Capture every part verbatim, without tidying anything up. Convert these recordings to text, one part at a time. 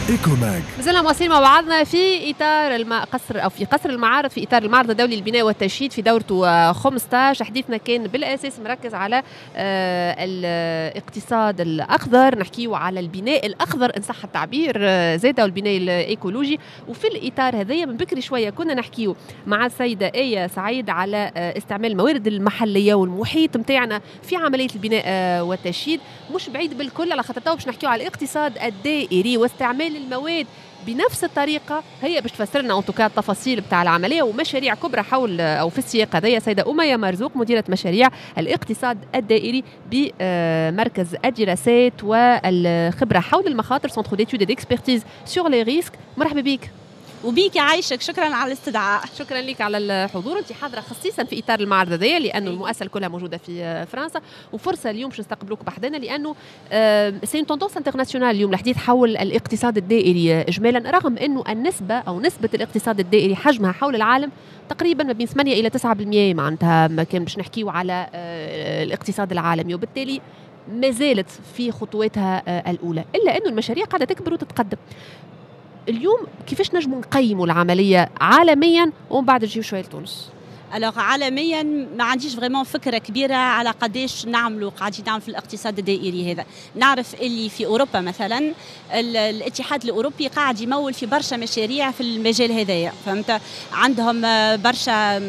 إيكوماج. مازلنا مواصلين مع بعضنا في اطار الم... قصر او في قصر المعارض، في اطار المعرض الدولي للبناء والتشييد في دورته خمسة عشر. حديثنا كان بالاساس مركز على آه الاقتصاد الاخضر، نحكيو على البناء الاخضر ان صح التعبير، آه زاده والبناء الايكولوجي. وفي الاطار هذايا من بكري شويه كنا نحكيو مع السيده ايه سعيد على آه استعمال الموارد المحليه والمحيط نتاعنا في عمليه البناء آه والتشييد. مش بعيد بالكل على خاطر تو باش نحكيو على الاقتصاد الدائري واستعمال المواد بنفس الطريقه. هي باش تفسر لنا انطوكا التفاصيل بتاع العمليه ومشاريع كبرى حول او في السياق هذايا سيده أمية مرزوق، مديره مشاريع الاقتصاد الدائري بمركز الدراسات والخبره حول المخاطر، سونتر ديتود ديكسبرتيز سور لي ريسك. مرحبا بك. وبيك عايشك، شكرا على الاستدعاء. شكرا لك على الحضور. انت حاضره خصيصا في اطار المعرض هذايا لانه المؤسسه كلها موجوده في فرنسا، وفرصه اليوم باش نستقبلوك بحدنا لانه سي توندونس انترناسيونال اليوم الحديث حول الاقتصاد الدائري اجمالا، رغم انه النسبه او نسبه الاقتصاد الدائري حجمها حول العالم تقريبا ما بين ثمانية الى تسعة بالمئة، معناتها ما كان باش نحكيو على الاقتصاد العالمي، وبالتالي ما زالت في خطواتها الاولى، الا انه المشاريع قاعده تكبر وتتقدم. اليوم كيفاش نجموا نقيموا العمليه عالميا ومن بعد نجيو شويه لتونس؟ الوغ عالميا ما عنديش فريمون فكره كبيره على قداش نعملوا قاعدين نعمل في الاقتصاد الدائري هذا. نعرف اللي في اوروبا مثلا الاتحاد الاوروبي قاعد يمول في برشا مشاريع في المجال هذايا، فهمت؟ عندهم برشا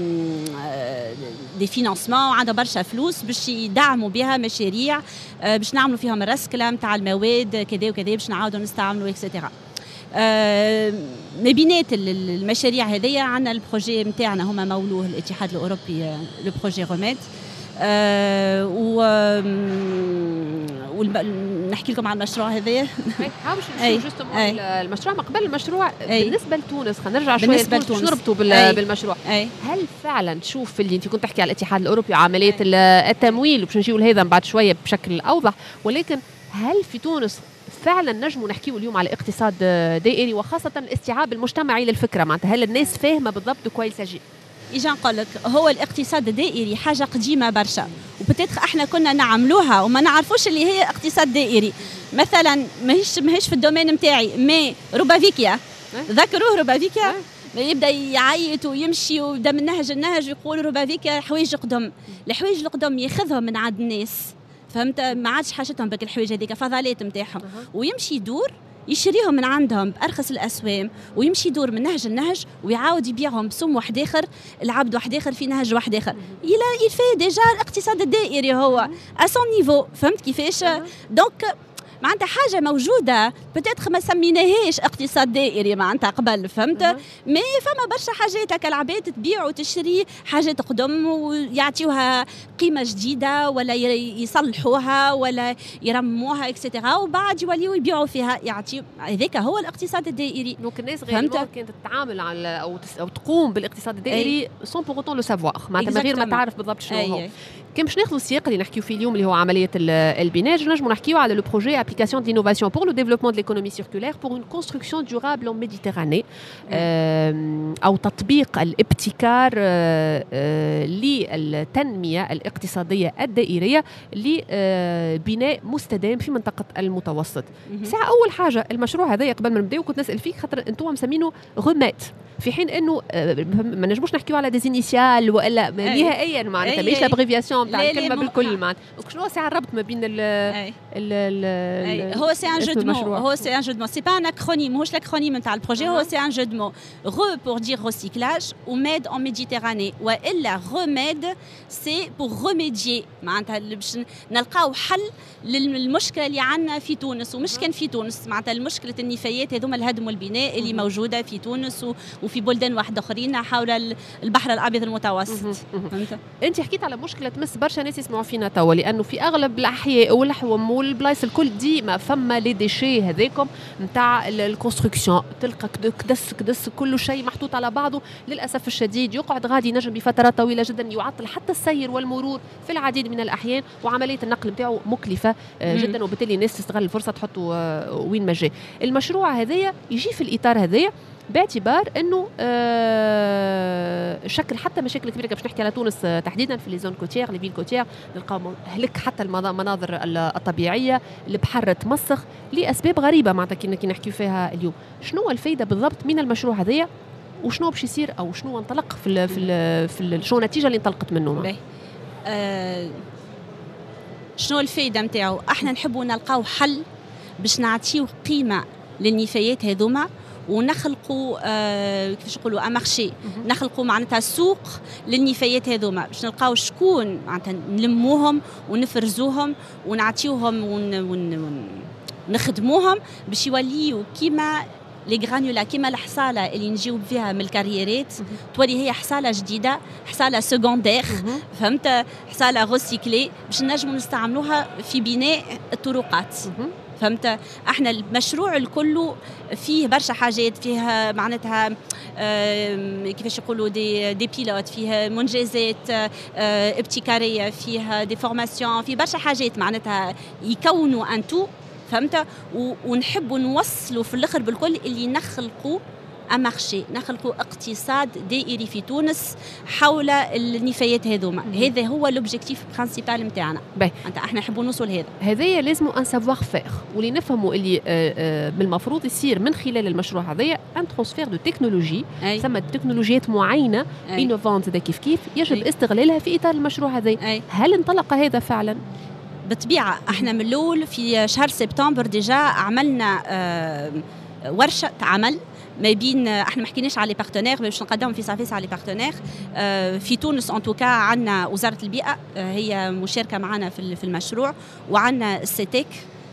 دي فينانسمون وعندهم برشا فلوس باش يدعموا بها مشاريع باش نعملوا فيهم الرسكله نتاع المواد كذا وكذا باش نعاودوا نستعملوا اكسترا. آه ما بينات المشاريع هذيا عندنا البروجي نتاعنا هما مولوه الاتحاد الاوروبي لو بروجي روميد. آه و نحكي لكم عن المشروع هذايا. هاو باش نشوفوا المشروع ما قبل المشروع. أي. بالنسبه لتونس خلينا نرجع شويه بالنسبه لتونس نربطوا بالمشروع. أي. هل فعلا تشوف اللي انت كنت تحكي على الاتحاد الاوروبي وعمليه التمويل وباش نجيو لهذا بعد شويه بشكل اوضح، ولكن هل في تونس فعلا نجموا نحكيوا اليوم على اقتصاد دائري وخاصه الاستيعاب المجتمعي للفكره؟ معناتها هل الناس فاهمه بالضبط كويس ساجي؟ إجا نقول لك هو الاقتصاد الدائري حاجه قديمه برشا، وبتاتخ احنا كنا نعملوها وما نعرفوش اللي هي اقتصاد دائري. مثلا ماهيش ماهيش في الدومين نتاعي، مي روبافيكيا ذكروه روبافيكيا يبدا يعيط ويمشي ويبدا من نهج النهج ويقول روبافيكيا حوايج قدم. الحوايج القدم ياخذهم من عند الناس، فهمت؟ ما عادش حاجتهم بك الحوايج هذيك فضلات نتاعهم، أه. ويمشي يدور يشريهم من عندهم بأرخص الأسوام ويمشي يدور من نهج النهج ويعاود يبيعهم بسم واحد آخر العبد واحد آخر في نهج واحد آخر. إلا يفي ديجا الاقتصاد الدائري هو أسون نيفو، فهمت كيفاش؟ أه. دونك معناتها حاجه موجوده بتاتخ ما سميناهاش اقتصاد دائري معناتها قبل، فهمت؟ مي فما برشا حاجات هكا العباد تبيع وتشري حاجات قدم ويعطيوها قيمه جديده ولا يصلحوها ولا يرموها اكسترا وبعد يوليو يبيعوا فيها يعطيو. هذاك هو الاقتصاد الدائري. دونك الناس غير كانت تتعامل على او او تقوم بالاقتصاد الدائري سون بور اوتون لو سافوار، معناتها غير ما تعرف بالضبط شنو هو. كان باش ناخذوا السياق اللي نحكيو فيه اليوم اللي هو عمليه البناء، نجموا نحكيو على لو بروجي application de l'innovation pour le développement de l'économie circulaire pour une construction durable en Méditerranée. أو تطبيق الابتكار للتنمية الاقتصادية الدائرية لبناء مستدام في منطقة المتوسط. ساعة أول حاجة المشروع هذا قبل ما نبداو كنت نسأل فيك خاطر أنتم مسمينه غمات، في حين أنه ما نجموش نحكيو على ديزينيسيال ولا نهائيا معناتها ماهيش لابريفياسيون تاع الكلمة بالكل معناتها. شنو ساعة الربط ما بين ال هو سي ان جو دو مو هو سي ان جو دو مو سي با ان اكرونيم ماهوش الاكرونيم نتاع البروجي. هو سي ان جو دو مو غو بور دير ريسيكلاج وميد اون ميديتيراني والا غوميد سي بور ريميديي معناتها باش نلقاو حل للمشكله اللي عندنا في تونس ومش كان في تونس معناتها المشكله النفايات هذوما الهدم والبناء اللي موجوده في تونس وفي بلدان واحده اخرين حول البحر الابيض المتوسط. انت حكيت على مشكله تمس برشا ناس يسمعوا فينا توا لانه في اغلب الاحياء والحوم والبلايص الكل ديما فما لي ديشي هذاكم نتاع الكونستركسيون، تلقى كدس كدس كل شيء محطوط على بعضه. للاسف الشديد يقعد غادي ينجم بفترات طويله جدا يعطل حتى السير والمرور في العديد من الاحيان، وعمليه النقل نتاعو مكلفه جدا، وبالتالي الناس تستغل الفرصه تحطه وين ما جاء. المشروع هذايا يجي في الاطار هذايا باعتبار انه انه آه شكل حتى مشاكل كبيره باش نحكي على تونس تحديدا في لي زون كوتيير لي فيل كوتيير، نلقاو هلك حتى المناظر الطبيعيه، البحر تمسخ لاسباب غريبه معناتها كي نحكيو فيها اليوم. شنو الفائده بالضبط من المشروع هذايا وشنو باش يصير او شنو انطلق في ال في ال في ال شنو النتيجه اللي انطلقت منه؟ آه شنو الفائده نتاعو؟ احنا نحبوا نلقاو حل باش نعطيو قيمه للنفايات هذوما ونخلقوا آه كيفاش نقولوا امارشي، نخلقوا معناتها سوق للنفايات هذوما باش نلقاو شكون معناتها نلموهم ونفرزوهم ونعطيوهم ونخدموهم باش يوليوا كيما لي غرانولا، كيما الحصاله اللي نجيو فيها من الكاريرات تولي هي حصاله جديده، حصاله سكوندير، فهمت؟ حصاله غوسيكلي باش نجموا نستعملوها في بناء الطرقات. فهمت؟ احنا المشروع الكل فيه برشا حاجات، فيها معناتها كيفاش يقولوا دي دي بيلوت، فيها منجزات ابتكاريه، فيها دي فورماسيون، في برشا حاجات معناتها يكونوا انتو. فهمت؟ ونحبوا نوصلوا في الاخر بالكل اللي نخلقوا امارشي، نخلقوا اقتصاد دائري في تونس حول النفايات هذوما. هذا هو لوبجيكتيف برينسيبال نتاعنا. انت احنا نحبوا نوصل هذا. هذايا لازم ان سافوار فير، واللي نفهموا اللي من المفروض يصير من خلال المشروع هذايا ان ترانسفير دو تكنولوجي، ثم تكنولوجيات معينه انوفونت كيف كيف يجب أي. استغلالها في اطار المشروع هذا. هل انطلق هذا فعلا؟ بالطبيعه احنا من الاول في شهر سبتمبر ديجا عملنا آه ورشه عمل ما بين، احنا ما حكيناش على لي بارتنير باش نقدمهم في صافيس على لي بارتنير آه في تونس. ان توكا عندنا وزاره البيئه آه هي مشاركه معنا في في المشروع، وعندنا السيتيك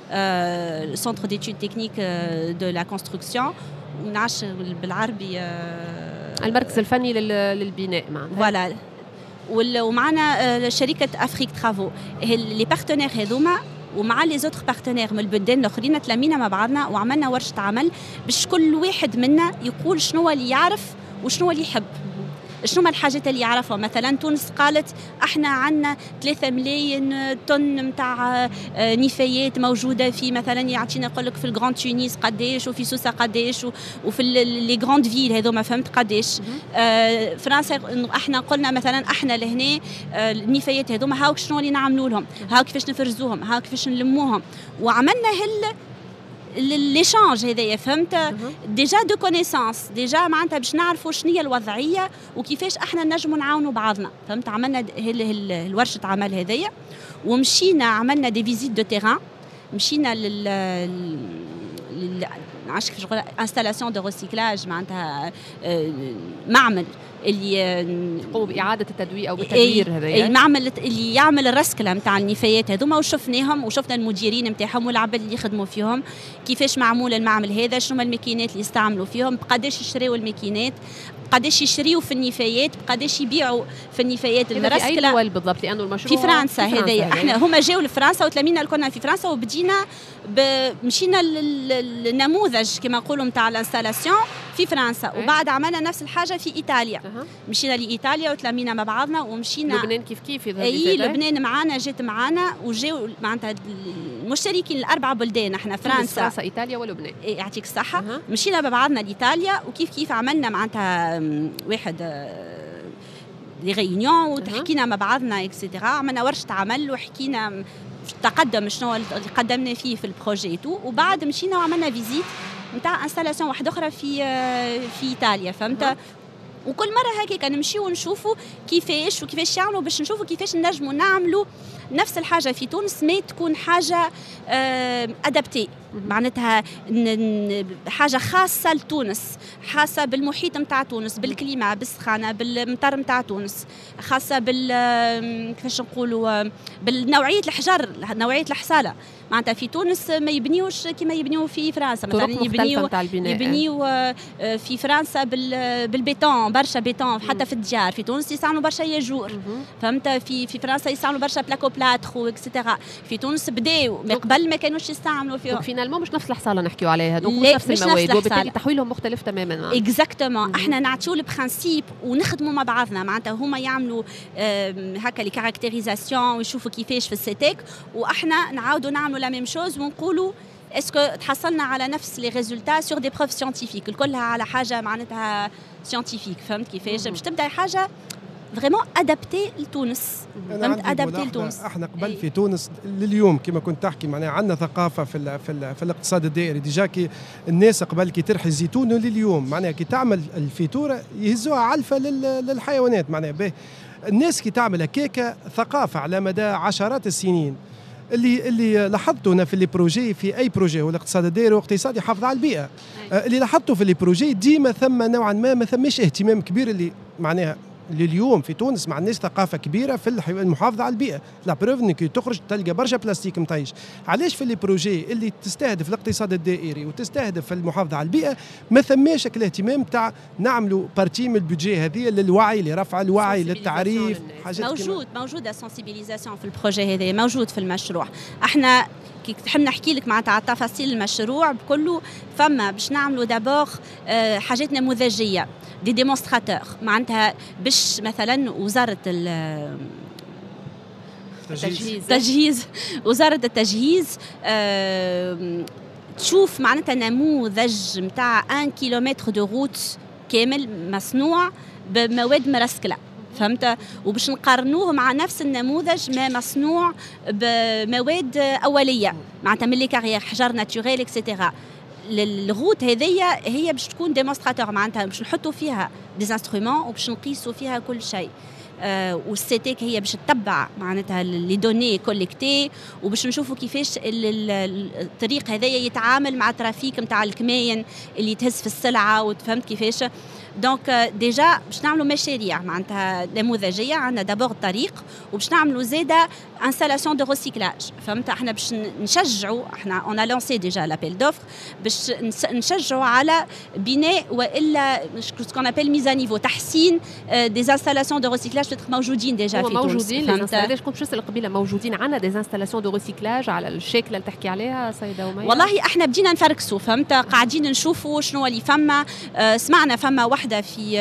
سنتر ديتود تكنيك دو لا كونستركسيون، ونعرفش بالعربي آه المركز الفني للبناء معنا. فوالا، ومعنا شركه افريك ترافو. لي بارتنير هذوما ومع لي زوتر بارتنير من البلدان الاخرين تلامينا مع بعضنا وعملنا ورشه عمل باش كل واحد منا يقول شنو اللي يعرف وشنو اللي يحب، شنو ما الحاجات اللي يعرفها. مثلا تونس قالت احنا عندنا ثلاثة ملايين طن نتاع نفايات موجوده في، مثلا يعطينا يقول لك في الجراند تونس قداش، وفي سوسه قداش، وفي لي جراند فيل هذوما فهمت قداش. آه فرنسا احنا قلنا مثلا احنا لهنا آه النفايات هذوما هاو شنو اللي نعملوا لهم، هاو كيفاش نفرزوهم، هاو كيفاش نلموهم، وعملنا هال ليشانج هذايا. فهمت؟ ديجا دو كونيسانس، ديجا معناتها باش نعرفوا شنو هي الوضعيه وكيفاش احنا نجموا نعاونوا بعضنا. فهمت؟ عملنا الورشه عمل هذايا ومشينا عملنا دي فيزيت دو تيران، مشينا لل لل عاش كيفاش نقول انستالاسيون دو ريسيكلاج، معناتها معمل اللي يقوم باعاده التدوير او بالتدوير هذايا، المعمل اللي يعمل الرسكله نتاع النفايات هذوما، وشفناهم وشفنا المديرين نتاعهم والعباد اللي يخدموا فيهم كيفاش معمول المعمل هذا، شنو الماكينات اللي يستعملوا فيهم، بقداش يشريوا الماكينات، قداش يشريوا في النفايات، بقداش يبيعوا في النفايات المرسكله. في اي دول بالضبط؟ لانه المشروع في فرنسا هذايا. احنا هما جاوا لفرنسا وتلامينا كنا في فرنسا، وبدينا مشينا للنموذج كما نقولوا نتاع الانستالاسيون في فرنسا، وبعد عملنا نفس الحاجه في ايطاليا. مشينا لايطاليا وتلامينا مع بعضنا، ومشينا لبنان كيف كيف. اي لبنان معانا، جات معانا وجاوا معناتها المشتركين الاربع بلدان احنا فرنسا فرنسا ايطاليا ولبنان. يعطيك الصحه. أه. مشينا مع بعضنا لايطاليا، وكيف كيف عملنا معناتها واحد لي ريونيون وتحكينا مع بعضنا اكسيتيرا، عملنا ورشه عمل وحكينا تقدم شنو اللي قدمنا فيه في البروجي تو، وبعد مشينا وعملنا فيزيت نتاع انستالاسيون واحده اخرى في في ايطاليا. فهمت؟ أه. وكل مره هكاك نمشيو ونشوفوا كيفاش وكيفاش يعملوا باش نشوفوا كيفاش نجموا نعملوا نفس الحاجه في تونس، ما تكون حاجه ادابتي، معناتها حاجه خاصه لتونس، خاصه بالمحيط نتاع تونس، بالكليما، بالسخانه، بالمطر نتاع تونس، خاصه بال كيفاش نقولوا بالنوعيه الحجر، نوعيه الحصاله. معناتها في تونس ما يبنيوش كما يبنيو في فرنسا، مثلا يبنيو يبنيو في فرنسا بالبيتون، برشا بيتون، حتى في الديار. في تونس يستعملوا برشا ياجور. فهمت؟ في في فرنسا يستعملوا برشا بلاكو بلاتخو اكسيتيرا. في تونس بداو من قبل ما كانوش يستعملوا فيهم. فينالمون مش نفس الحصاله نحكيو عليها، دونك مش نفس المواد، وبالتالي تحويلهم مختلف تماما. اكزاكتومون. احنا نعطيو البرانسيب ونخدموا مع بعضنا، معناتها هما يعملوا هكا لي كاركتيريزاسيون ويشوفوا كيفاش في السيتيك، واحنا نعاودوا نعملوا لا ميم شوز ونقولوا اسكو تحصلنا على نفس لي ريزولتا سور دي بروف سيانتيفيك كلها على حاجه معناتها سيانتيفيك فهمت كيفاش باش تبدا حاجه فريمون ادابتي لتونس فهمت ادابتي لتونس. احنا قبل في تونس لليوم كما كنت تحكي معناها عندنا ثقافه في ال في, ال في الاقتصاد الدائري ديجا كي الناس قبل كي ترحي الزيتون لليوم معناها كي تعمل الفيتوره يهزوها علفه للحيوانات معناها به الناس كي تعمل هكاك ثقافه على مدى عشرات السنين. اللي اللي لاحظته انا في لي بروجي في اي بروجي هو الاقتصاد الدائري واقتصاد يحافظ على البيئه. أي. اللي لاحظته في لي بروجي ديما ثم نوعا ما ما ثمش اهتمام كبير اللي معناها لليوم في تونس ما عندناش ثقافه كبيره في المحافظه على البيئه. لا بروف انك تخرج تلقى برشا بلاستيك مطيش. علاش في لي بروجي اللي تستهدف الاقتصاد الدائري وتستهدف المحافظه على البيئه ما ثماش الاهتمام تاع نعملوا بارتي من البودجي هذه للوعي لرفع الوعي للتعريف حاجات موجود موجوده سنسيبيليزاسيون في البروجي هذا موجود في المشروع. احنا كي تحب نحكي لك معناتها على تفاصيل المشروع بكله فما باش نعملوا دابور حاجات نموذجيه دي ديمونستراتور معناتها باش مثلا وزاره التجهيز تجهيز وزاره التجهيز أه تشوف معناتها نموذج نتاع واحد كيلومتر دو روت كامل مصنوع بمواد مرسكله فهمت وباش نقارنوه مع نفس النموذج ما مصنوع بمواد اوليه معناتها من لي كارير حجر ناتوريل اكسيتيرا. الغوت هذيا هي باش تكون ديمونستراتور معناتها باش نحطوا فيها دي انسترومون وباش نقيسوا فيها كل شيء. آه والسيتيك هي باش تتبع معناتها لي دوني كوليكتي وباش نشوفوا كيفاش الطريق هذايا يتعامل مع الترافيك نتاع الكماين اللي تهز في السلعه وتفهمت كيفاش. دونك ديجا باش نعملوا مشاريع معناتها نموذجيه عندنا دابور الطريق وباش نعملوا زاده انستالاسيون دو ريسيكلاج فهمت. احنا باش نشجعوا احنا اون لانسي ديجا لابيل دوفر باش نشجعوا على بناء والا سكون ابل ميزا نيفو تحسين دي انستالاسيون دو ريسيكلاج موجودين ديجا في تونس. موجودين علاش كنت شفت القبيله موجودين عندنا دي انستالاسيون دو ريسيكلاج على الشكل اللي تحكي عليها سيده ومية. والله احنا بدينا نفركسوا فهمت قاعدين نشوفوا شنو اللي فما. آه سمعنا فما واحدة في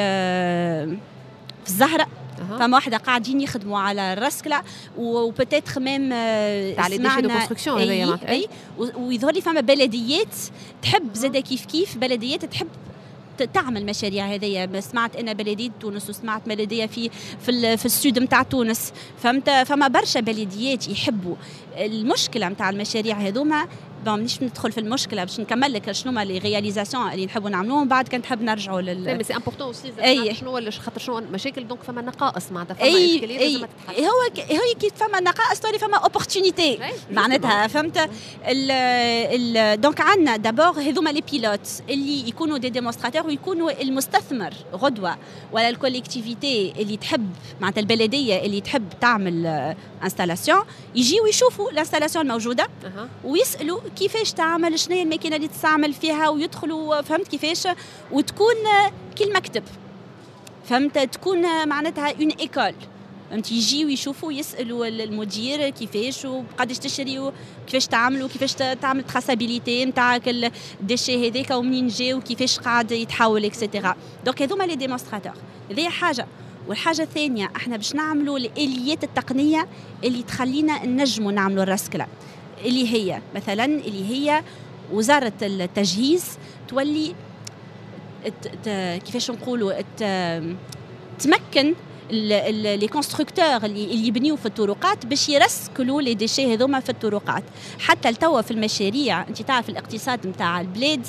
في الزهراء أه. فما واحدة قاعدين يخدموا على الرسكلة وبتاتخ ميم تاع لي ديشي دو كونستركسيون هذايا اي ويظهر لي فما بلديات تحب زاده كيف كيف بلديات تحب تعمل مشاريع هذيا. سمعت انا بلديه تونس وسمعت بلديه في في, في السود نتاع تونس فهمت. فما برشا بلديات يحبوا. المشكله نتاع المشاريع هذوما مانيش ندخل في المشكله باش نكمل لك شنو هما لي رياليزاسيون اللي نحبوا نعملوهم بعد كان نحب نرجعوا لل مي سي امبورطون اوسي أي. شنو ولا خاطر شنو مشاكل دونك فما نقائص معناتها فما أي. اشكاليات أي. لازم تتحل. هو هو كي فما نقائص تولي فما اوبورتونيتي معناتها فهمت. ال ال دونك عندنا دابور هذوما لي بيلوت اللي يكونوا دي ديمونستراتور ويكونوا المستثمر غدوه ولا الكوليكتيفيتي اللي تحب معناتها البلديه اللي تحب تعمل انستالاسيون يجيو يشوفوا الانستالاسيون الموجوده أه. ويسالوا كيفاش تعمل شنو هي الماكينه اللي تستعمل فيها ويدخلوا فهمت كيفاش وتكون كالمكتب فهمت تكون معناتها اون ايكول فهمت. يجيو يشوفوا يسالوا المدير كيفاش وقداش تشري وكيفاش تعملوا وكيفاش تعمل تراسابيليتي نتاعك الديشي هذاك ومنين جا وكيفاش قاعد يتحول اكسيتيرا. دونك هذوما لي ديمونستراتور هذه حاجه. والحاجه الثانيه احنا باش نعملوا الاليات التقنيه اللي تخلينا ننجموا نعملوا الرسكله اللي هي مثلا اللي هي وزاره التجهيز تولي كيفاش نقولوا تمكن لي كونستركتور اللي اللي يبنيو في الطرقات باش يرسكلوا لي ديشي هذوما في الطرقات. حتى التوا في المشاريع انت تعرف الاقتصاد نتاع البلاد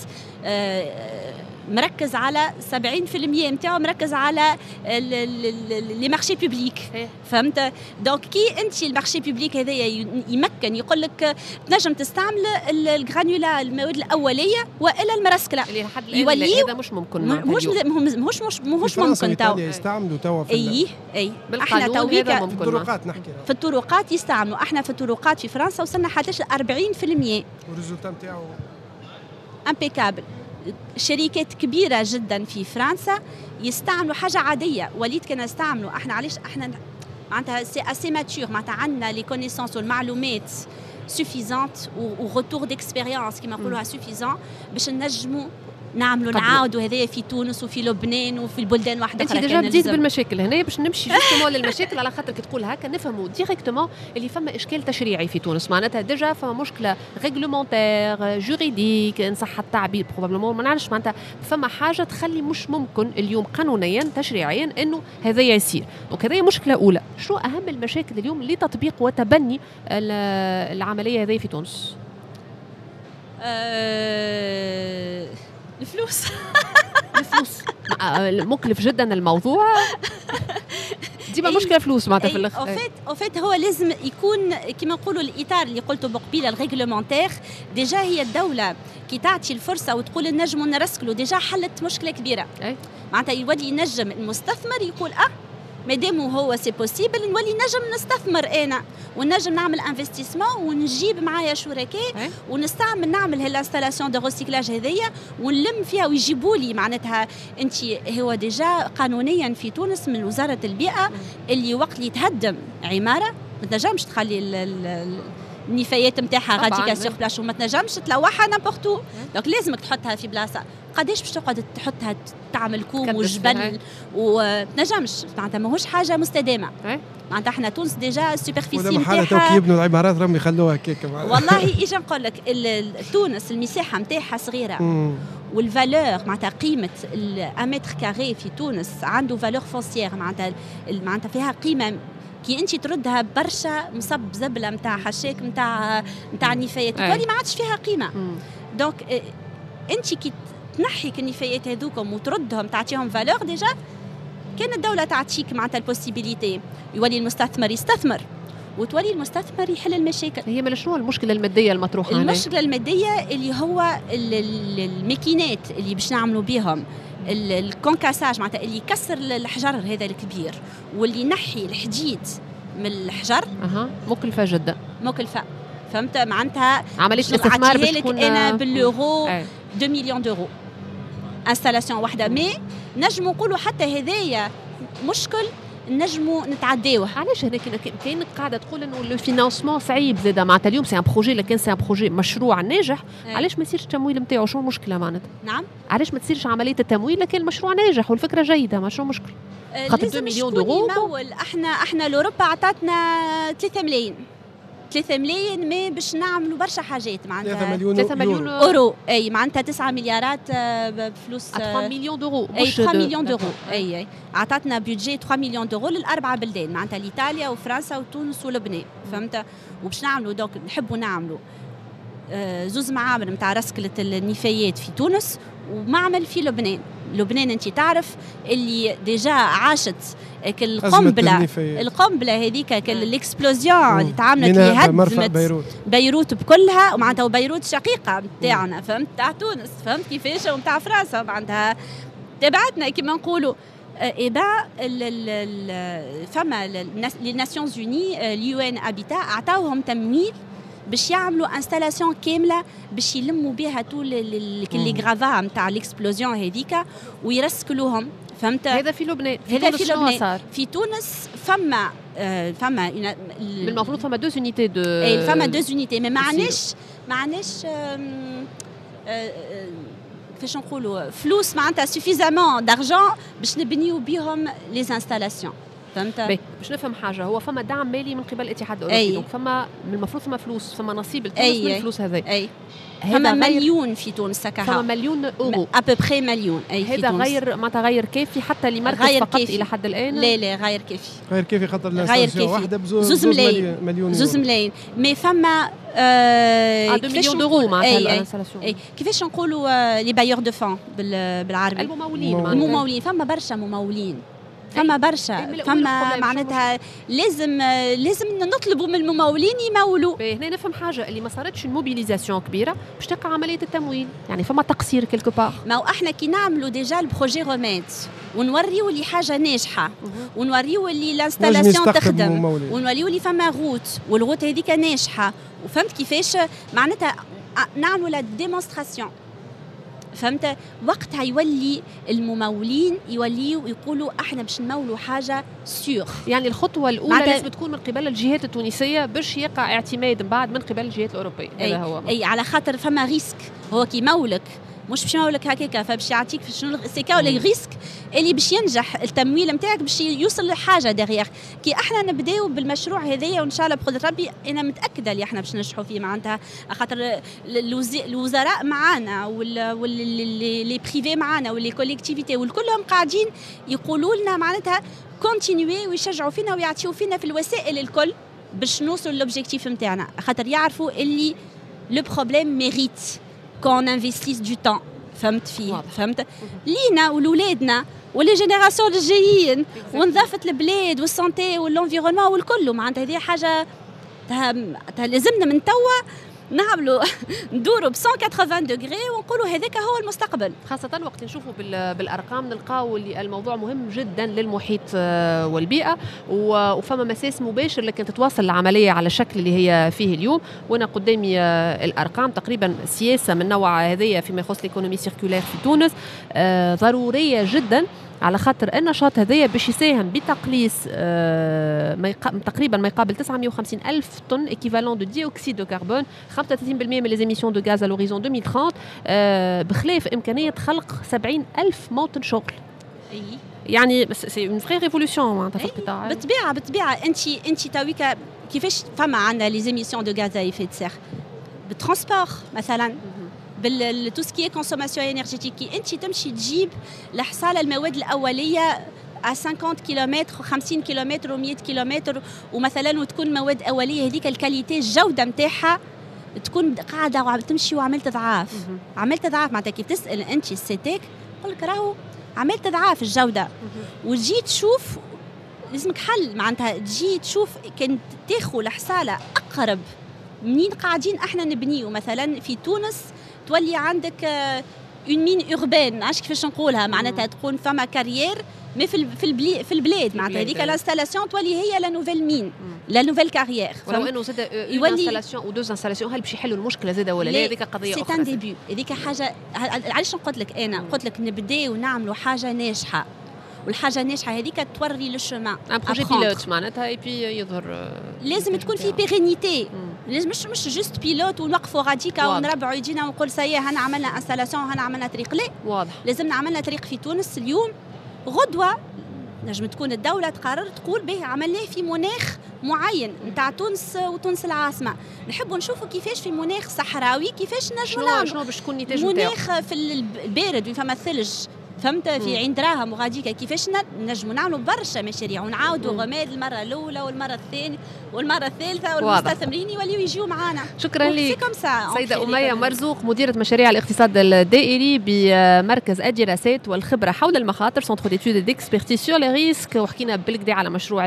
مركز على سبعين بالمئة نتاعو مركز على لي مارشي بوبليك فهمت. دونك كي انت المارشي بوبليك هذايا يمكن يقول لك تنجم تستعمل الغرانولا المواد الاوليه والا المرسكله اللي لحد الان هذا مش ممكن مش مش مش مش ممكن تو يستعملوا تو في اي اي احنا تويك في الطرقات نحكي في الطرقات يستعملوا. احنا في الطرقات في فرنسا وصلنا حتى أربعين بالمئة والريزولتا نتاعو امبيكابل. شركات كبيرة جدا في فرنسا يستعملوا حاجة عادية. وليد كان يستعملوا احنا علاش احنا معناتها سي اسي ماتور معناتها عندنا لي كونيسونس والمعلومات سوفيزانت ورتور ديكسبيريونس كما نقولوها سوفيزون باش نجموا نعملوا نعاودوا هذايا في تونس وفي لبنان وفي البلدان واحده اخرى. انت ديجا بديت بالمشاكل هنا باش نمشي جوستومون للمشاكل، على خاطر كي تقول هكا نفهموا ديريكتومون اللي فما اشكال تشريعي في تونس، معناتها ديجا فما مشكله ريغلومونتير جوريديك ان صح التعبير بروبابلمون ما نعرفش، معناتها فما حاجه تخلي مش ممكن اليوم قانونيا تشريعيا انه هذايا يصير. دونك هذه مشكله اولى. شو اهم المشاكل اليوم لتطبيق وتبني العمليه هذه في تونس؟ أه... الفلوس. الفلوس مكلف جدا الموضوع، ديما مشكله فلوس معناتها في الاخر. اوفيت اوفيت هو لازم يكون كما نقولوا الاطار اللي قلته بقبيله الريغلومونتير. ديجا هي الدوله كي تعطي الفرصه وتقول نجموا نرسكلوا ديجا حلت مشكله كبيره. معناتها يولي ينجم المستثمر يقول اه مادام هو سي بوسيبل نولي نجم نستثمر انا ونجم نعمل انفستيسمون ونجيب معايا شركاء ونستعمل نعمل هالانستالاسيون دو ريسيكلاج هذيا ونلم فيها ويجيبوا لي. معناتها انت هو ديجا قانونيا في تونس من وزاره البيئه اللي وقت اللي تهدم عماره ما تنجمش تخلي النفايات نتاعها غاديكا سيغ بلاش وما تنجمش تلوحها نابورتو. دونك لازمك تحطها في بلاصه. قداش باش تقعد تحطها تعمل كوم وجبل وتنجمش، معناتها ماهوش حاجه مستدامه. معناتها احنا تونس ديجا السوبرفيسي نتاعها ولا يبنوا العمارات راهم يخلوها كيك. والله اجي نقول لك تونس المساحه نتاعها صغيره والفالور معناتها قيمه المتر كاري في تونس عنده فالور فونسيير، معناتها معناتها فيها قيمه كي انت تردها برشا مصب زبله نتاع حشاك نتاع نتاع النفايات تولي ما عادش فيها قيمه. دونك انت كي تنحي النفايات هذوكم وتردهم تعطيهم فالور ديجا كان الدوله تعطيك معناتها البوسيبيليتي يولي المستثمر يستثمر وتولي المستثمر يحل المشاكل. هي من شنو المشكله الماديه المطروحه؟ المشكله الماديه اللي هو الماكينات اللي باش نعملوا بهم الكونكاساج معناتها اللي يكسر الحجر هذا الكبير واللي ينحي الحديد من الحجر. اها مكلفه جدا. مكلفه فهمت معناتها عمليه الاستثمار باش تكون انا باليورو اثنين مليون دورو انستالاسيون واحده. مي نجموا نقولوا حتى هذايا مشكل نجموا نتعداوه. علاش هنا كاين قاعده تقول انه لو فينانسمون صعيب زاده معناتها اليوم سي ان بروجي لكن سي ان بروجي مشروع ناجح. علاش ما يصيرش التمويل نتاعو؟ شنو المشكله معناتها؟ نعم علاش ما تصيرش عمليه التمويل لكن المشروع ناجح والفكره جيده ما شنو مشكل؟ خاطر اثنين مليون دورو احنا احنا اوروبا عطاتنا ثلاثة ملايين ثلاثة ملايين مي باش نعملوا برشا حاجات معناتها ثلاثة مليون, ثلاثة مليون اورو اي معناتها تسعة مليارات بفلوس ثلاثة مليون دورو اي ثلاثة مليون دورو اي اي عطاتنا بيدجي ثلاثة مليون دورو للاربع بلدان معناتها ايطاليا وفرنسا وتونس ولبنان فهمت. وباش نعملوا دوك نحبوا نعملوا زوز معامل نتاع رسكله النفايات في تونس ومعمل في لبنان. لبنان انت تعرف اللي ديجا عاشت القنبله القنبله هذيك الاكسبلوزيون اللي تعملت اللي هدمت بيروت بيروت بكلها ومعناتها وبيروت شقيقه نتاعنا فهمت تاع تونس فهمت كيفاش ونتاع فرنسا معناتها تبعتنا كما نقولوا. إبا فما لي ناسيونز يوني اليو ان هابيتا عطاوهم تمويل باش يعملوا انستالاسيون كامله باش يلموا بها طول لي غرافا نتاع الاكسبلوزيون هذيك ويرسكلوهم فهمت. هذا في لبنان. هذا في لبنان. في تونس فما آه فما بالمفروض فما دو زونيتي دو اي فما دو زونيتي مي معناش معناش كيفاش نقولوا فلوس معناتها سوفيزامون دارجون باش نبنيو بهم لي انستالاسيون فهمت. باش نفهم حاجه هو فما دعم مالي من قبل الاتحاد الاوروبي دونك فما من المفروض فما فلوس فما نصيب لتونس من الفلوس هذي. اي فما مليون في تونس هكا فما مليون اورو ابوبخي مليون. اي هذا غير معناتها غير كافي حتى لمركز فقط كيفي. الى حد الان لا لا غير كافي غير كافي خاطر الانستالاسيون واحده بزوز ملايين مليون زوز ملايين مي فما آه مليون دورو معناتها الانستالاسيون. كيفاش نقولوا لي بايور دو فون بالعربي الممولين الممولين فما برشا ممولين فما برشا فما معناتها لازم لازم نطلبوا من الممولين يمولوا. هنا نفهم حاجه اللي ما صارتش الموبيليزاسيون كبيره باش تقع عمليه التمويل يعني فما تقصير كيلكو بار. ما احنا كي نعملوا ديجا البروجي رومات ونوريو اللي حاجه ناجحه ونوريو اللي لانستالاسيون تخدم ونوريو اللي فما غوت والغوت هذيك ناجحه وفهمت كيفاش معناتها نعملوا لا ديمونستراسيون فهمت؟ وقتها يولي الممولين يوليوا يقولوا احنا باش نمولوا حاجه سيور. يعني الخطوه الاولى لازم تكون من قبل الجهات التونسيه باش يقع اعتماد من بعد من قبل الجهات الاوروبيه. هذا هو. اي على خاطر فما ريسك، هو كي مولك مش باش يمولك هكاكا، فباش يعطيك في شنو السيكا ولا الريسك اللي باش ينجح التمويل نتاعك باش يوصل لحاجه دغيغ. كي احنا نبداو بالمشروع هذايا وان شاء الله بقدره ربي انا متاكده اللي احنا باش ننجحوا فيه معناتها، خاطر الوزراء معانا واللي بريفي معانا واللي كوليكتيفيتي والكلهم قاعدين يقولوا لنا معناتها كونتينيوي ويشجعوا فينا ويعطيوا فينا في الوسائل الكل باش نوصلوا للوبجيكتيف نتاعنا، خاطر يعرفوا اللي لو بروبليم ميريت كون انفستيس دو تان. فهمت فيه؟ فهمت لينا ولولادنا ولي جينيراسيون الجايين ونظافه البلاد والسانتي والانفيرونمون والكل. معناتها هذه حاجه لازمنا من توا نعملوا ندوروا ب مية وثمانين دوغري ونقولوا هذاك هو المستقبل، خاصة وقت نشوفوا بالأرقام نلقاو اللي الموضوع مهم جدا للمحيط والبيئة، وفما مساس مباشر لكن تتواصل العملية على الشكل اللي هي فيه اليوم. وأنا قدامي الأرقام تقريبا سياسة من نوع هذه فيما يخص الإيكونومي سيركولير في تونس ضرورية جدا، على خاطر النشاط هذايا باش يساهم بتقليص آه ما تقريبا ما يقابل تسعمائة وخمسين ألف طن ايكيفالون دو ديوكسيد دو كربون، خمسة وثلاثين بالمئة من لي زيميسيون دو غاز لوريزون ألفين وثلاثين، آه بخلاف امكانيه خلق سبعين ألف موطن شغل. اي يعني سي اون فري ريفولوسيون معناتها في القطاع. بالطبيعه بالطبيعه انت انت تويكا كيفاش فما عندنا لي زيميسيون دو غاز اي إفيه دو سير بالترونسبور مثلا، بال تو سكي كونسوماسيون انرجيتيك. انت تمشي تجيب لحصاله المواد الاوليه على خمسين كيلومتر خمسين كيلومتر و100 كيلومتر، ومثلا وتكون مواد اوليه هذيك الكاليتي الجوده نتاعها تكون قاعده وعم تمشي وعملت اضعاف عملت اضعاف. معناتها كي تسال انت السيتيك تقول لك راهو عملت اضعاف الجوده، وتجي تشوف لازمك حل. معناتها تجي تشوف كان تاخذ لحصاله اقرب منين قاعدين احنا نبنيو. مثلا في تونس تولي عندك اون مين اوربان، عاش كيفاش نقولها، معناتها تكون فما كارير مي في في في البلاد. معناتها هذيك الانستالاسيون تولي هي لا نوفيل مين لا نوفيل كارير، ولو انه زاد اون انستالاسيون او دوز انستالاسيون هل باش يحلوا المشكله زاده ولا لا؟ هذيك قضيه اخرى. سي ان ديبي، هذيك حاجه. علاش قلت لك انا قلت لك نبداو نعملوا حاجه ناجحه، والحاجه الناجحه هذيك توري لو شومان ان بروجي بيلوت معناتها اي بي يظهر لازم تكون في بيرينيتي. لازم مش مش جوست بيلوت ونوقفوا غاديكا ونربعوا يدينا ونقول سي هنا عملنا انستالاسيون هنا عملنا طريق. لا واضح لازمنا عملنا طريق في تونس اليوم. غدوه نجم تكون الدوله تقرر تقول به عملناه في مناخ معين نتاع تونس وتونس العاصمه. نحبوا نشوفوا كيفاش في مناخ صحراوي كيفاش نجموا نعملوا شنو باش تكون النتاج مناخ في البارد وين فما الثلج. فهمت في عين دراهم وغاديكا كيفاش نجموا نعملوا برشا مشاريع ونعاودوا غماد المره الاولى والمره الثانيه والمره الثالثه والمستثمرين يوليو يجيو معنا. شكرا لك سيده أمية مرزوق، مديره مشاريع الاقتصاد الدائري بمركز الدراسات والخبره حول المخاطر سونتر ديتود ديكسبيرتيز سور لي ريسك، وحكينا بالكدا على مشروع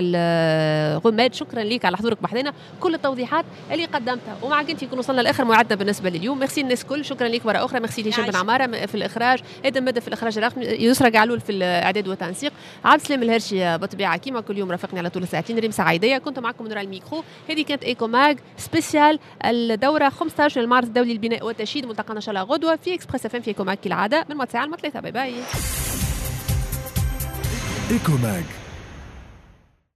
الغماد. شكرا لك على حضورك بحثنا كل التوضيحات اللي قدمتها، ومعك انت يكون وصلنا لاخر موعدنا بالنسبه لليوم. ميرسي الناس كل، شكرا لك مره اخرى. ميرسي هشام بن عماره في الاخراج، ادم مدى في الاخراج الرقمي، يسرى قعلول في الاعداد والتنسيق، عبد السلام الهرشي بطبيعه كيما كل يوم رافقني على طول ساعتين. ريم سعيديه كنت معكم من الميكرو. هذه كانت ايكو ماج سبيسيال الدوره خمسة عشر من المعرض الدولي للبناء والتشييد. ملتقانا ان شاء الله غدوه في اكسبريس اف ام في ايكو ماج كالعاده من الساعه ثلاثة. باي باي. ايكو ماج